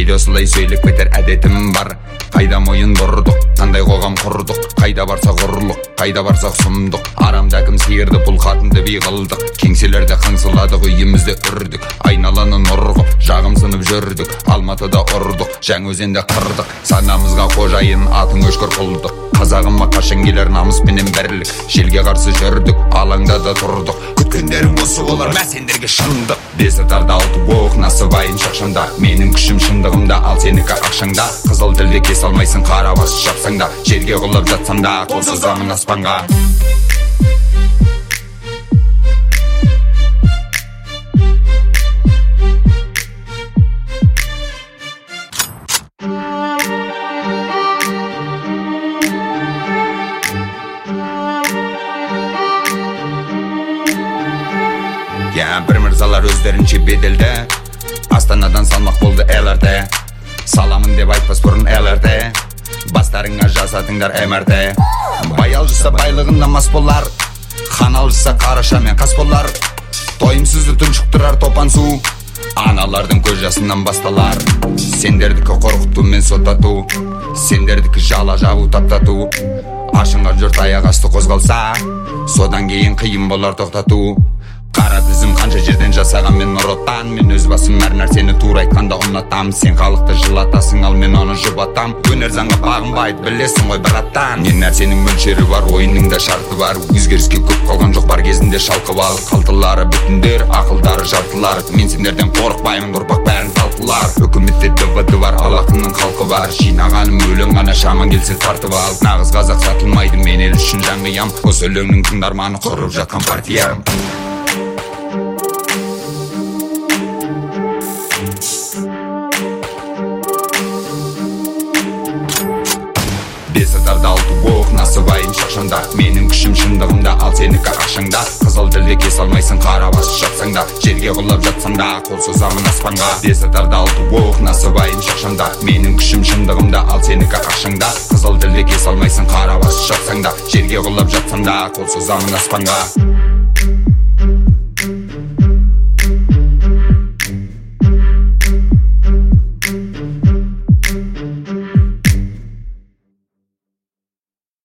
кейде осылай сөйлеп кетер әдетім бар. Қайда мойын бұрдық, қандай қоғам құрдық, қайда барсақ ұрлық, қайда барсақ сұмдық. Арамда кім сиырды, бұл қатынды би қылдық, кеңселерде қаңсыладық, үйімізде үрдік, айналаны нұрғып, жағымсынып жүрдік. Алматыда ұрдық, Жаңаөзенде қырдық, санамызға қожайын атын өшкір қылдық. Қазағыма қашан келер намыспенен бірлік, желге қарсы жүрдік, алаңда да тұрдық. Күткендерің осы болар, мә сендерге шындық. Бесатарда 6 оқ, насыбайын шақшанда, менің күшім шындығымда, ал сенікі ақшаңда. Қызыл тілде кес алмайсың, қара басы шапсаңда, жерге құлап жатсамда, қол созамын аспанға. Бір мырзалар өздерінше беделді, Астанадан салмақ болды ЛРТ. Саламын деп айтпас бұрын ЛРТ, бастарыңа жасатыңдар МРТ. Бай алжыса байлығында мас болар, хан алжыса қараша мен қас болар. Тойымсызды тұншықтырар топан су, аналардың көз жасынан басталар. Сендердікі қорқыту мен соттату, сендердікі жала жабу таптату. Ашынған жұрт аяқ асты қозғалса, содан кейін қиын болар тоқтату. Қара тізім қанша жерден жасаған мен нұротан. Мен өз басым әр нәрсені тура айтқанда ұнатам. Сен халықты жылатасың, ал мен оны жұбатам. Өнер заңға бағынбайды, білесің ғой браттан. Не нәрсенің мөлшері бар, ойынның да шарты бар. Өзгеріске көп қалған жоқ, бар кезінде шалқып ал. Қалтылары бүтіндер, ақылдары жартылар. Мен сендерден қорықпаймын, ұрпақ бәрін талқылар. Үкіметте ДВД бар, ал ақынның халқы бар. Жинағаным өлең ғана, шаман келсе тартып ал. Нағыз қазақ сатылмайды, мен ел үшін жан қиям. Осы өлеңнің тыңдарманы құрып жатқан партиям. Бесатарда 6 оқ, насыбайын шақшанда, менің күшім шындығымда, ал сенікі ақшаңда. Қызыл тілде кес алмайсың, қара басы шапсаңда, жерге құлап жатсамда, қол созамын аспанға. Бесатарда 6 оқ, насыбайын шақшанда, менің күшім шындығымда, ал сенікі ақшаңда. Қызыл тілде кес алмайсың, қара басы шапсаңда, жерге құлап жатсамда, қол созамын аспанға.